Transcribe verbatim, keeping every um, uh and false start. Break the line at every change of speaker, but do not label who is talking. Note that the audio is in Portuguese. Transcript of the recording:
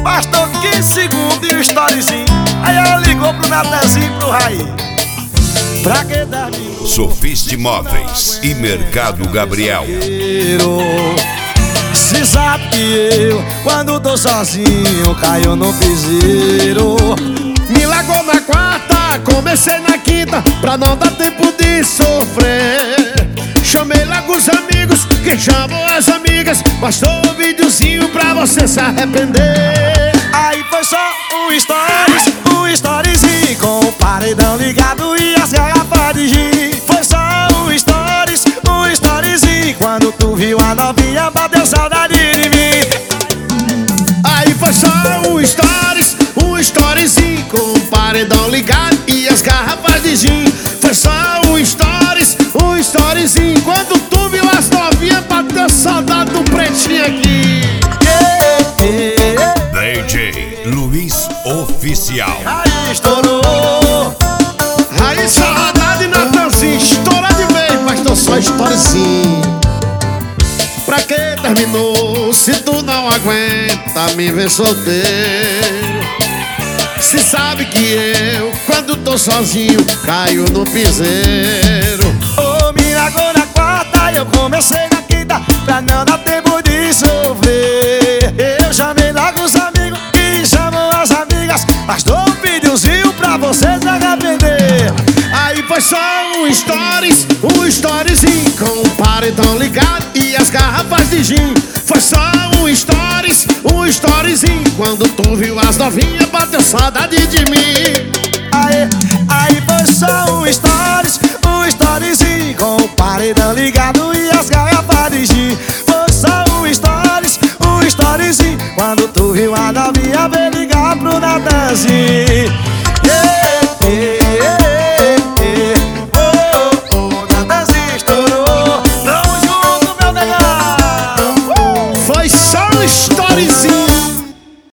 Bastou quinze segundos e um storyzinho. Aí ela ligou pro Natanzinho e pro Raí. Pra que dar minutos?
Sofiste Móveis e Mercado Gabriel.
Se sabe que eu, quando tô sozinho, caio no piseiro.
Me largou na quarta, comecei na quinta, pra não dar tempo de sofrer. Chamei logo os amigos, que chamou as amigas. Bastou um videozinho pra você se arrepender.
Aí foi só um stories, um storyzinho, com o paredão ligado e as garrafas de gin. Foi só um stories, um storyzinho, quando tu viu a novinha, bateu saudade de mim.
Aí foi só um stories, um storyzinho, com o paredão ligado e as garrafas de gin. Foi só um stories, um storyzinho, quando tu viu as novinhas, bateu saudade do pretinho aqui.
Yeah, yeah, yeah.
D J Luiz Oficial.
Aí estourou.
Aí saudade, Natanzinho, estoura de vez, mas tô só storyzinho. Pra que terminou, se tu não aguenta me ver solteiro? Se sabe que eu, quando tô sozinho, caio no piseiro.
Ô, me largou na quarta e eu comecei na quinta, pra não dar tempo de sofrer. Eu chamei logo os amigos e chamou as amigas. Bastou um videozinho pra você se arrepender.
Aí foi só um stories, um storyzinho, com o paredão ligado e as garrafas de gin. Foi só um stories, um storyzinho, quando tu viu as novinhas, bateu saudade de mim.
Aí, aí foi só um stories, um storyzinho, com o paredão ligado e as garrafas de gin. Foi só um stories, um storyzinho, quando tu viu a novinha, veio ligar pro Natanzinho.